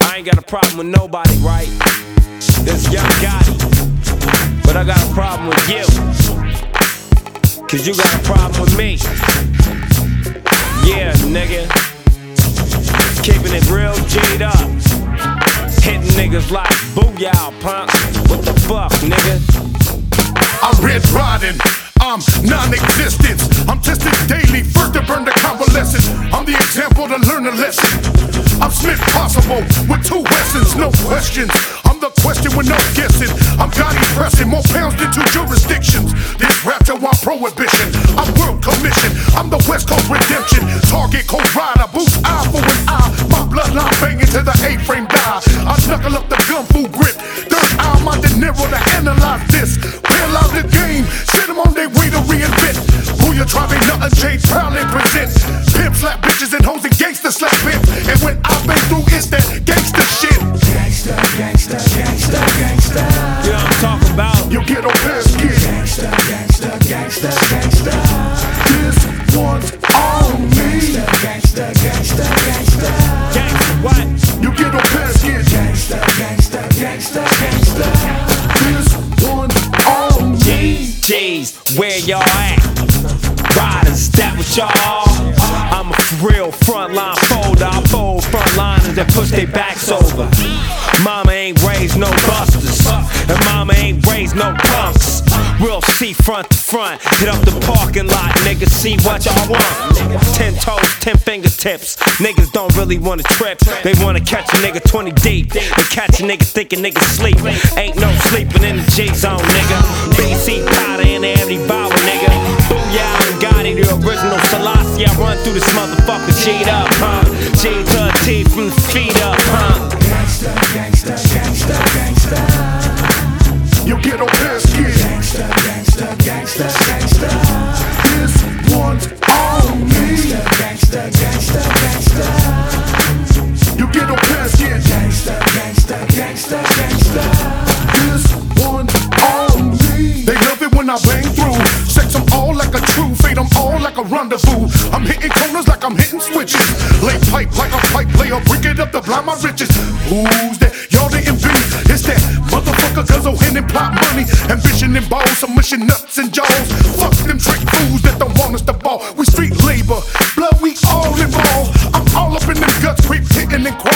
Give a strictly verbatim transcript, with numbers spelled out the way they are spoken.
I ain't got a problem with nobody, right? This Young Gotti, but I got a problem with you, cause you got a problem with me. Yeah, nigga, keeping it real G'd up, hitting niggas like booyah, punk. What the fuck, nigga? I'm red riding, I'm non-existent. I'm tested daily, first to burn the convalescent. I'm the example to learn a lesson. I'm Smith Possible with two Wessons, no questions. I'm the question with no guessing. I'm Gotti pressing, more pounds than two jurisdictions. This raptor want prohibition, I'm world commission. I'm the West Coast redemption. Target Cold Rider, boots eye for an eye. My bloodline banging to the A-frame die. I knuckle up the gun full grip. Third eye, my De Niro to analyze this. Bail out the game, send them on their way to reinvent. Who you try ain't nothing changed, proudly present. Pimp slap bitches and hoes and gangsta slap pimp. And when I've been through, it's that gangsta shit. Gangsta, gangsta, gangsta, gangsta. You know what I'm talking about? You get on basket. Gangsta, gangsta, gangsta, gangsta. This one's on me. Gangsta, gangsta, gangsta. Gangsta what? You get on basket. Gangsta, gangsta, gangsta, gangsta. This one's on me. G's, where y'all at? Riders, that what y'all? I'm a real frontline folder. I fold frontliners that push their backs over. Mama ain't raised no busters, and mama ain't raised no punks. We'll see front to front, hit up the parking lot, niggas see what y'all want. Ten toes, ten fingertips, niggas don't really wanna trip. They wanna catch a nigga twenty deep, they catch a nigga thinking niggas sleep. Ain't no sleeping in the G-zone, nigga. B C powder in every bottle, nigga. Booyah and Gotti, the original Selassie. I run through this motherfucker, G'd up, huh? G to the T from the feet up, huh? Gangsta, gangsta, gangsta, gangsta. You get on basket. Gangsta, gangsta, gangsta, gangsta. This one's on me. Gangsta, gangsta, gangsta. You get on basket. Gangsta, gangsta, gangsta, gangsta. This one's on me. They love it when I bang through. Sex them all like a true fate, I'm all like a rendezvous. I'm hitting corners like I'm hitting switches. Lay pipe like a pipe layer, break it up to blind my riches. Who's that? Y'all didn't be. It's that motherfucker guzzle hen and plot money. Ambition and balls, submission nuts and jaws. Fuck them trick fools that don't want us to ball. We street labor, blood we all involved. I'm all up in them guts, creep hitting and crawling.